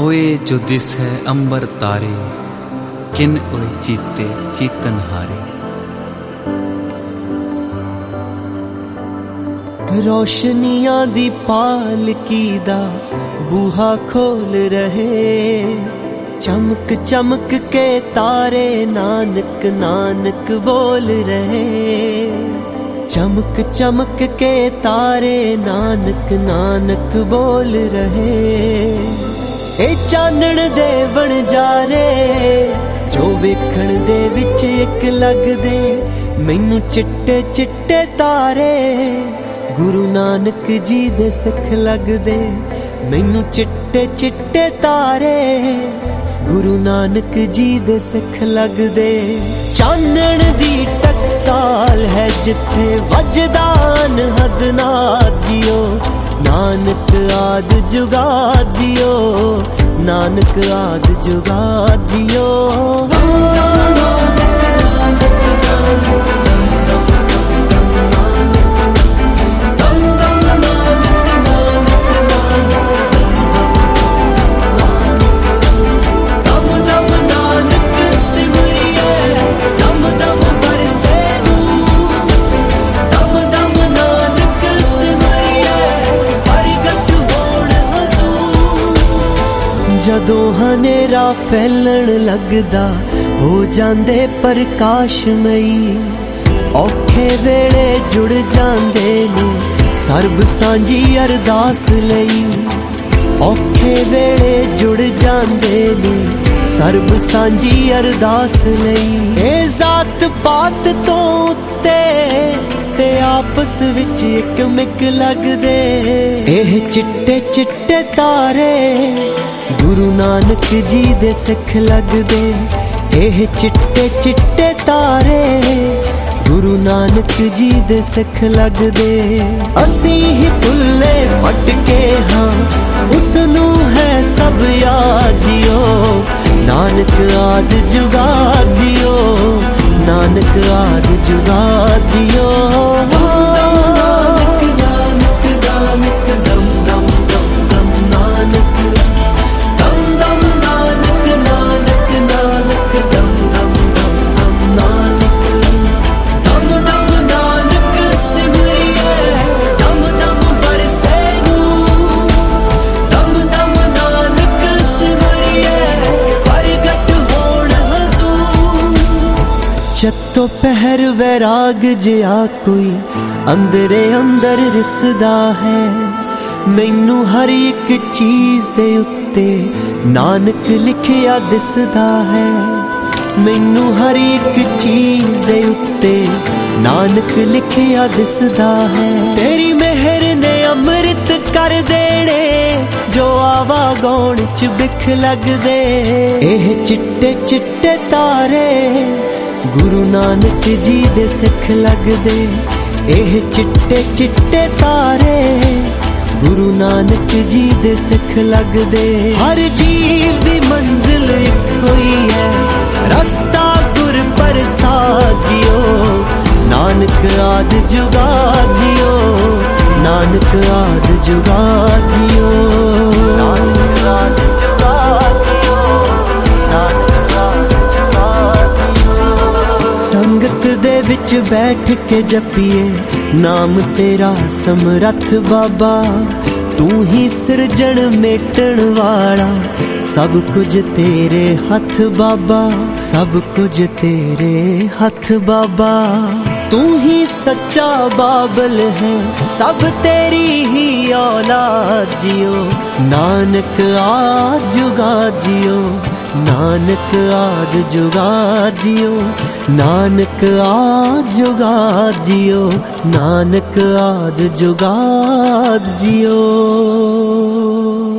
ओए जो दिस है अंबर तारे, किन ओए चीते चीतन हारे। रोशनियां दी पालकी दा बूहा खोल रहे, चमक चमक के तारे नानक नानक बोल रहे। चमक चमक के तारे नानक नानक बोल रहे। ए चानण दे बन जा रे जो वेखण दे विच एक लगदे, मैनू चिट्टे चिट्टे तारे गुरु नानक जी दे सिख लगदे। मैनू चिट्टे चिट्टे तारे गुरु नानक जी दे सिख लगदे। चानण दी टकसाल है जिथे वजदा अनहद नाद जियो, नानक आद जुगा जियो, नानक आद जुगा जियो। जदों हनेरा फैलण लगदा हो जांदे प्रकाशमई, औखे वेले जुड़ जांदे ने सर्ब सांझी अरदास लई। औखे वेले जुड़ जांदे ने सर्ब सांझी अरदास लई। ए जात पात तो उत्ते ते आपस विच इक मिक लगदे, एह चिट्टे चिट्टे तारे गुरु नानक जी दे सिख लगदे। एह चिट्टे चिट्टे तारे गुरु नानक जी दे सिख लगदे। असी ही भुल्ले भटके हाँ उसनू है सब याद जियो, नानक आद जुगा जियो, नानक आद जुगा जियो। चत्तो पहर वैराग जिया कोई अंदरे अंदर रिसदा है, मैनू हर एक चीज दे उत्ते नानक लिखिया दिसदा है। मैनू हर एक चीज दे उत्ते नानक लिखिया दिसदा है। तेरी मेहर ने अमृत कर देने जो आवा गौण च बिख लगदे। एह चिट्टे चिट्टे तारे गुरु नानक जी दे सिख लगदे। एह चिट्टे चिट्टे तारे गुरु नानक जी दे सिख लगदे। हर जीव दी मंजिल इक्को ही है, रस्ता गुर प्रसाद जियो, नानक आद जुगा जियो, नानक आद जुगा जियो, नानक आद जुगा जियो, नानक आद जुगा जियो। संगत दे विच बैठ के जपिए नाम तेरा समरथ बाबा, तू ही सिरजण मेटण वाला, सब कुछ तेरे हथ बाबा, सब कुछ तेरे हथ बाबा। तू ही सच्चा बाबल है, सब तेरी ही औलाद जियो, नानक आद जुगा जियो, नानक आद जुगा जियो, नानक आद जुगा जियो, नानक आद जुगा जियो।